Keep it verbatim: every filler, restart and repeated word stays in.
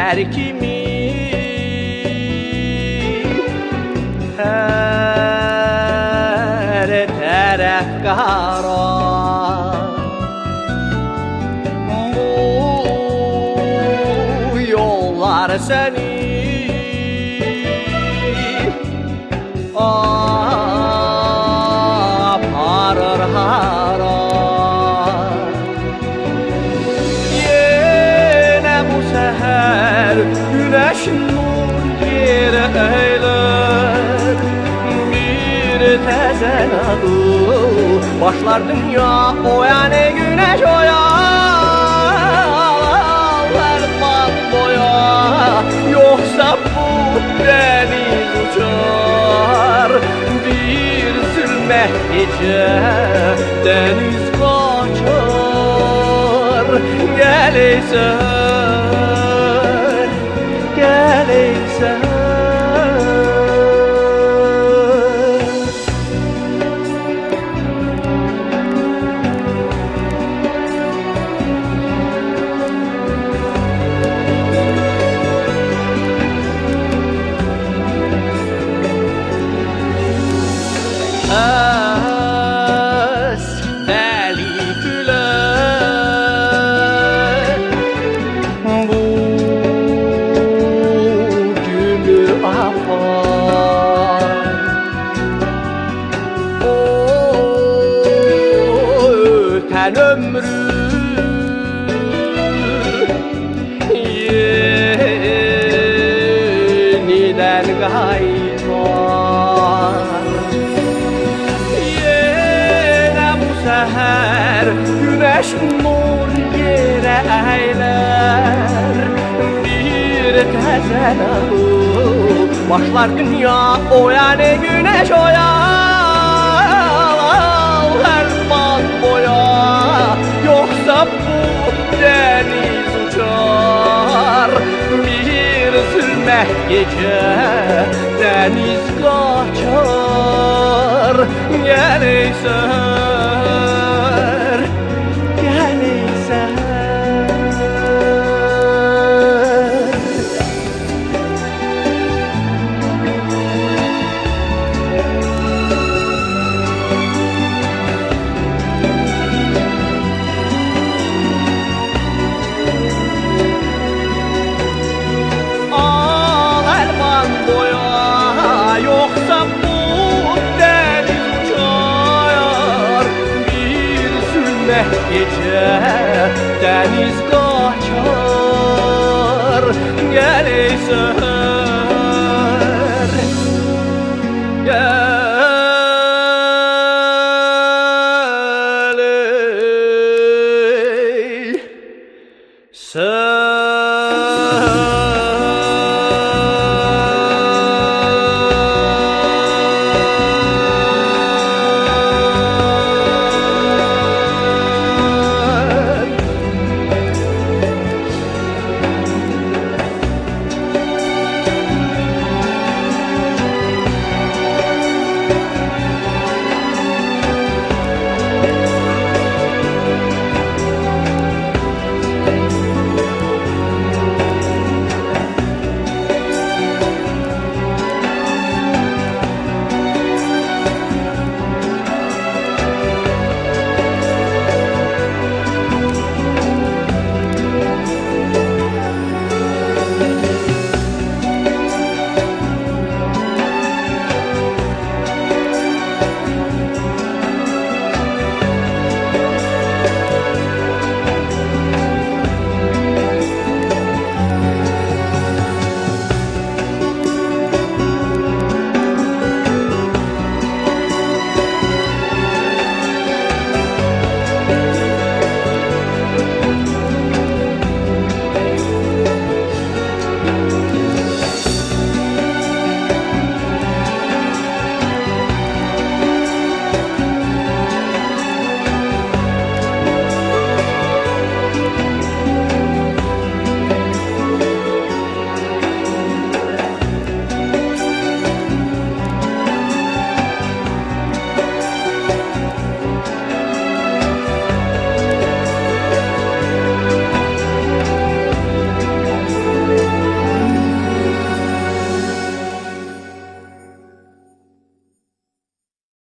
her kimi her taraf kara. Bu yollar seni aparır hara. Yine bu seher güneş nur yere eyler, bir tezen adı başlar dünya oyane güneş oyar man boya. Yoksa bu deniz uçar bir zulme gece, deniz kaçar. Geleysen, geleysen. Esbeli güler bu günü afar. O öten ömrü yeniden kaytar. Seher güneş nur yere eyler, bir tezen ağı başlar dünya oyane güneş oyar her man boya. Yoksa bu deniz uçar bir zulme gece, deniz kaçar. Geleysen, geleysen. Al elman boya, yoksa bu deniz uçar bir zulme gece, deniz kaçar. Geleysen.